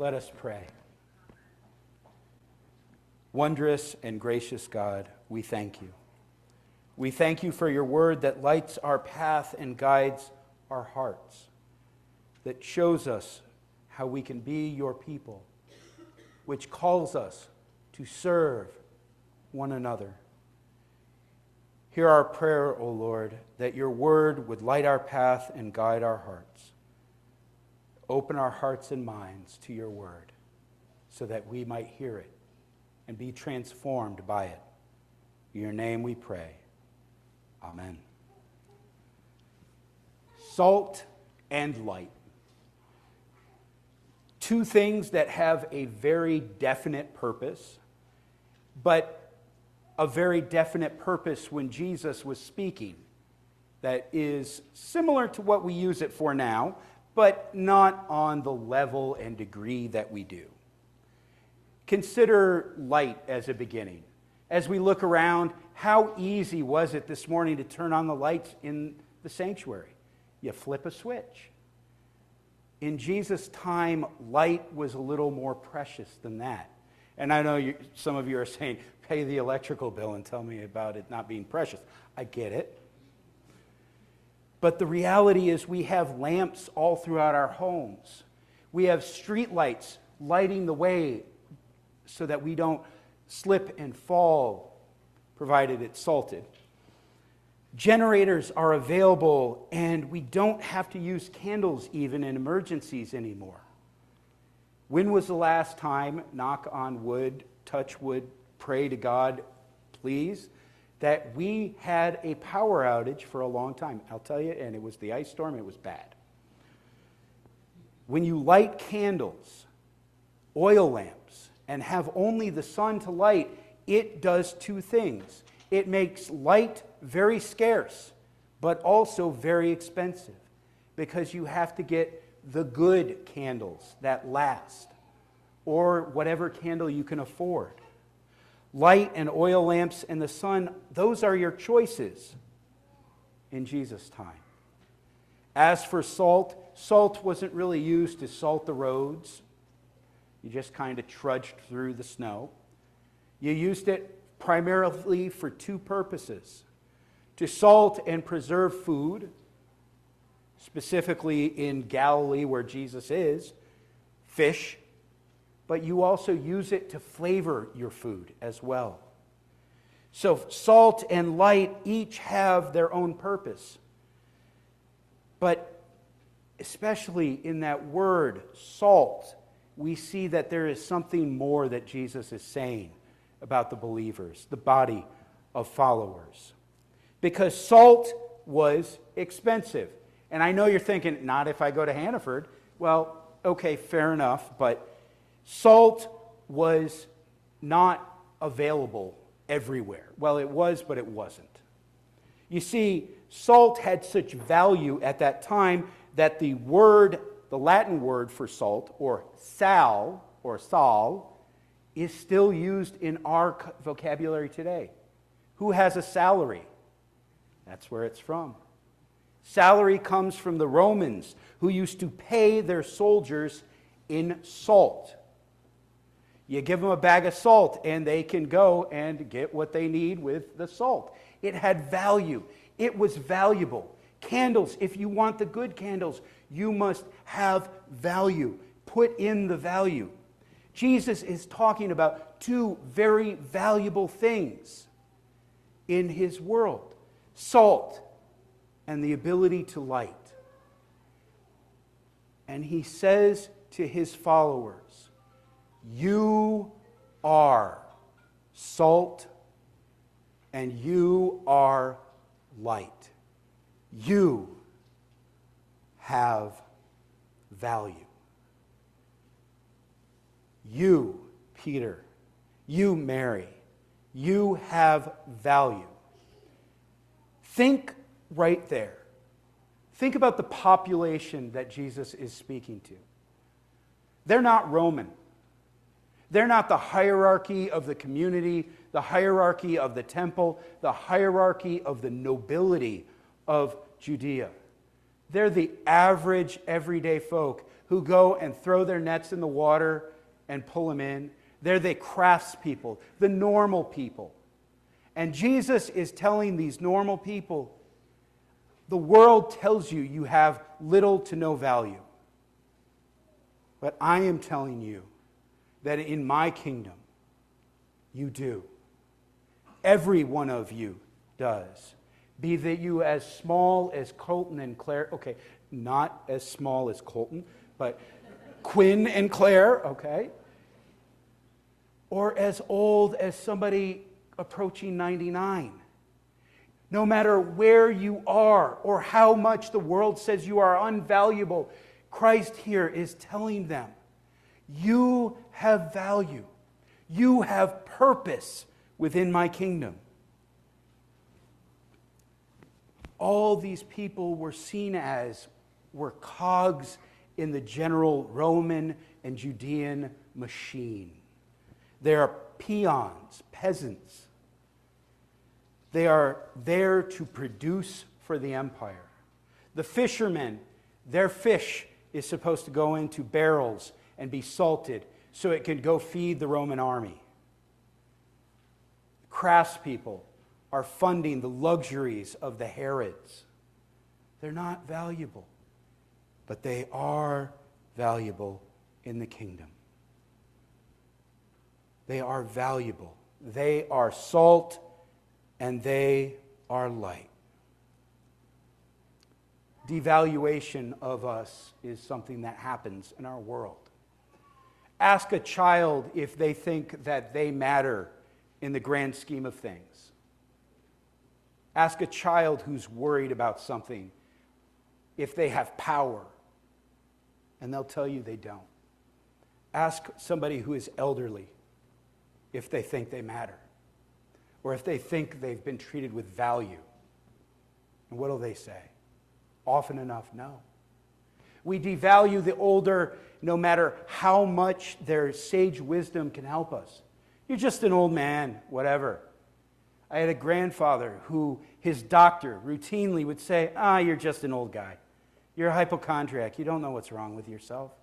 Let us pray. Wondrous and gracious God, we thank you. We thank you for your word that lights our path and guides our hearts, that shows us how we can be your people, which calls us to serve one another. Hear our prayer, O Lord, that your word would light our path and guide our hearts. Open our hearts and minds to your word so that we might hear it and be transformed by it. In your name we pray. Amen. Salt and light. Two things that have a very definite purpose, but a very definite purpose when Jesus was speaking that is similar to what we use it for now, but not on the level and degree that we do. Consider light as a beginning. As we look around, how easy was it this morning to turn on the lights in the sanctuary? You flip a switch. In Jesus' time, light was a little more precious than that. And I know some of you are saying, pay the electrical bill and tell me about it not being precious. I get it. But the reality is we have lamps all throughout our homes. We have street lights lighting the way so that we don't slip and fall, provided it's salted. Generators are available, and we don't have to use candles even in emergencies anymore. When was the last time, knock on wood, touch wood, pray to God, please, that we had a power outage for a long time? I'll tell you, and it was the ice storm, it was bad. When you light candles, oil lamps, and have only the sun to light, it does two things. It makes light very scarce, but also very expensive, because you have to get the good candles that last, or whatever candle you can afford. Light and oil lamps and the sun, those are your choices in Jesus' time. As for salt, salt wasn't really used to salt the roads. You just kind of trudged through the snow. You used it primarily for two purposes: to salt and preserve food, specifically in Galilee where Jesus is, fish, but you also use it to flavor your food as well. So salt and light each have their own purpose. But especially in that word, salt, we see that there is something more that Jesus is saying about the believers, the body of followers. Because salt was expensive. And I know you're thinking, not if I go to Hannaford. Well, okay, fair enough, but salt was not available everywhere. Well, it was, but it wasn't. You see, salt had such value at that time that the Latin word for salt, or sal, or sal, is still used in our vocabulary today. Who has a salary? That's where it's from. Salary comes from the Romans, who used to pay their soldiers in salt. You give them a bag of salt, and they can go and get what they need with the salt. It had value. It was valuable. Candles, if you want the good candles, you must have value. Put in the value. Jesus is talking about two very valuable things in his world: salt and the ability to light. And he says to his followers, you are salt and you are light. You have value. You, Peter, you, Mary, you have value. Think right there. Think about the population that Jesus is speaking to. They're not Roman. They're not the hierarchy of the community, the hierarchy of the temple, the hierarchy of the nobility of Judea. They're the average, everyday folk who go and throw their nets in the water and pull them in. They're the craftspeople, the normal people. And Jesus is telling these normal people, the world tells you you have little to no value. But I am telling you that in my kingdom, you do. Every one of you does. Be that you as small as Colton and Claire. Okay, not as small as Colton, but Quinn and Claire, okay? Or as old as somebody approaching 99. No matter where you are or how much the world says you are unvaluable, Christ here is telling them, you have value. You have purpose within my kingdom. All these people were seen as were cogs in the general Roman and Judean machine. They are peons, peasants. They are there to produce for the empire. The fishermen, their fish is supposed to go into barrels and be salted so it can go feed the Roman army. Craftspeople are funding the luxuries of the Herods. They're not valuable, but they are valuable in the kingdom. They are valuable. They are salt and they are light. Devaluation of us is something that happens in our world. Ask a child if they think that they matter in the grand scheme of things. Ask a child who's worried about something if they have power, and they'll tell you they don't. Ask somebody who is elderly if they think they matter, or if they think they've been treated with value. And what will they say? Often enough, no. We devalue the older no matter how much their sage wisdom can help us. You're just an old man, whatever. I had a grandfather who his doctor routinely would say, you're just an old guy. You're a hypochondriac. You don't know what's wrong with yourself.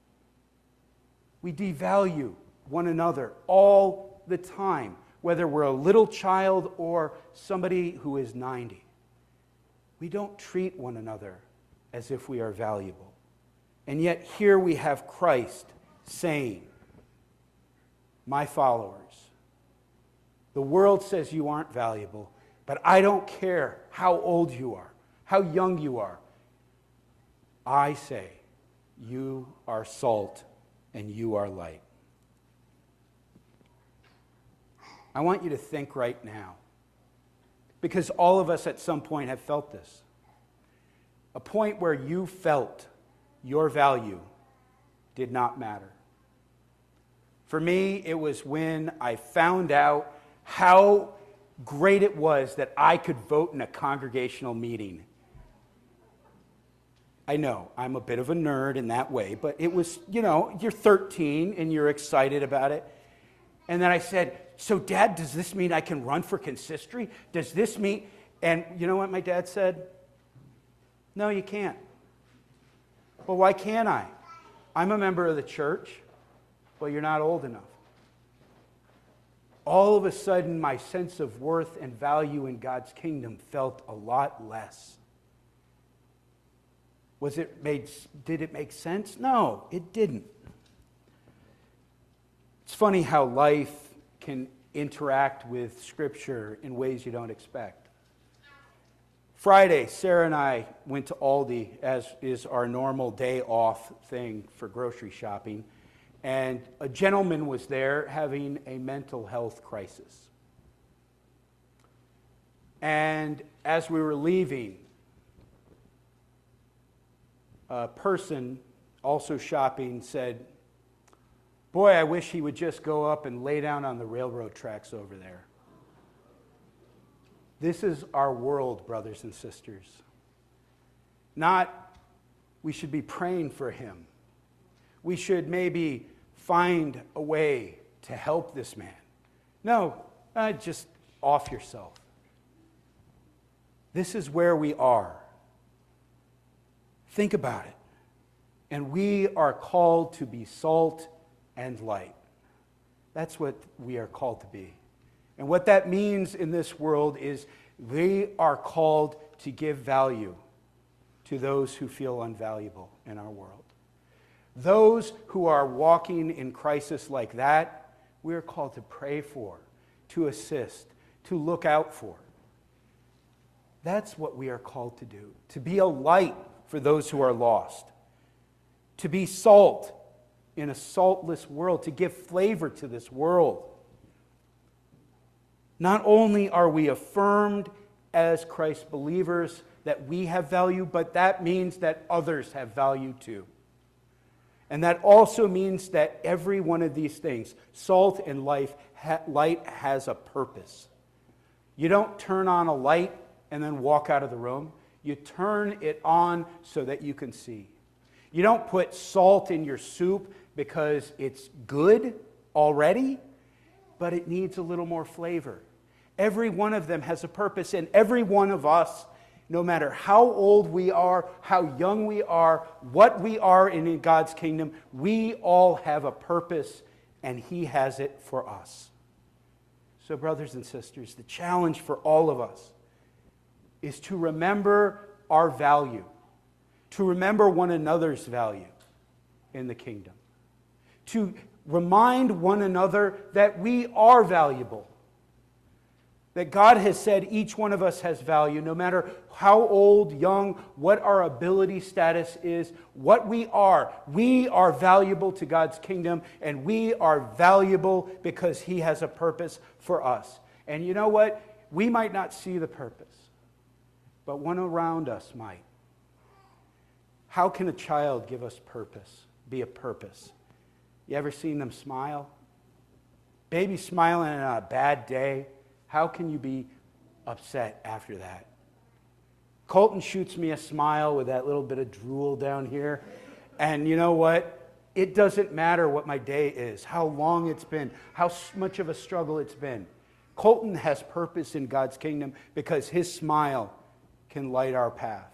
We devalue one another all the time, whether we're a little child or somebody who is 90. We don't treat one another as if we are valuable. And yet here we have Christ saying, my followers, the world says you aren't valuable, but I don't care how old you are, how young you are. I say, you are salt and you are light. I want you to think right now, because all of us at some point have felt this. A point where you felt your value did not matter. For me, it was when I found out how great it was that I could vote in a congregational meeting. I know, I'm a bit of a nerd in that way, but it was, you're 13 and you're excited about it. And then I said, so Dad, does this mean I can run for consistory? Does this mean... And you know what my dad said? No, you can't. Well, why can't I? I'm a member of the church. Well, you're not old enough. All of a sudden, my sense of worth and value in God's kingdom felt a lot less. Did it make sense? No, it didn't. It's funny how life can interact with Scripture in ways you don't expect. Friday, Sarah and I went to Aldi, as is our normal day off thing for grocery shopping, and a gentleman was there having a mental health crisis. And as we were leaving, a person also shopping said, boy, I wish he would just go up and lay down on the railroad tracks over there. This is our world, brothers and sisters. Not, we should be praying for him. We should maybe find a way to help this man. No, just off yourself. This is where we are. Think about it. And we are called to be salt and light. That's what we are called to be. And what that means in this world is we are called to give value to those who feel unvaluable in our world. Those who are walking in crisis like that, we are called to pray for, to assist, to look out for. That's what we are called to do, to be a light for those who are lost, to be salt in a saltless world, to give flavor to this world. Not only are we affirmed as Christ believers that we have value, but that means that others have value too. And that also means that every one of these things, salt and light, has a purpose. You don't turn on a light and then walk out of the room. You turn it on so that you can see. You don't put salt in your soup because it's good already, but it needs a little more flavor. Every one of them has a purpose, and every one of us, no matter how old we are, how young we are, what we are in God's kingdom, we all have a purpose, and He has it for us. So, brothers and sisters, the challenge for all of us is to remember our value, to remember one another's value in the kingdom, to remind one another that we are valuable, that God has said each one of us has value, no matter how old, young, what our ability status is, what we are. We are valuable to God's kingdom, and we are valuable because He has a purpose for us. And you know what? We might not see the purpose, but one around us might. How can a child give us purpose, be a purpose? You ever seen them smile? Baby smiling on a bad day. How can you be upset after that? Colton shoots me a smile with that little bit of drool down here. And you know what? It doesn't matter what my day is, how long it's been, how much of a struggle it's been. Colton has purpose in God's kingdom because his smile can light our path.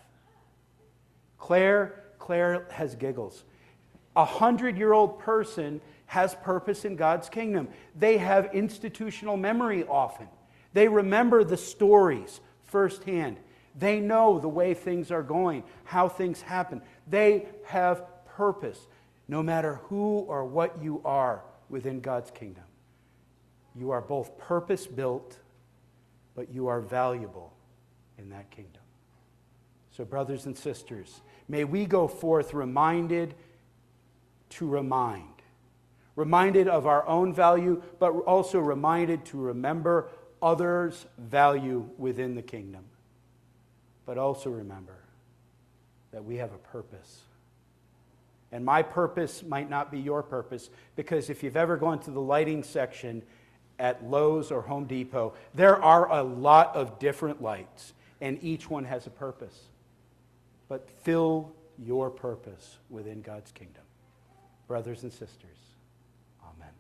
Claire has giggles. 100-year-old person has purpose in God's kingdom. They have institutional memory often. They remember the stories firsthand. They know the way things are going, how things happen. They have purpose, no matter who or what you are within God's kingdom. You are both purpose-built, but you are valuable in that kingdom. So, brothers and sisters, may we go forth reminded to remind. Reminded of our own value, but also reminded to remember others' value within the kingdom. But also remember that we have a purpose. And my purpose might not be your purpose, because if you've ever gone to the lighting section at Lowe's or Home Depot, there are a lot of different lights, and each one has a purpose. But fill your purpose within God's kingdom. Brothers and sisters, amen.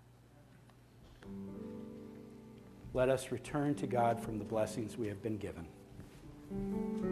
Let us return to God from the blessings we have been given.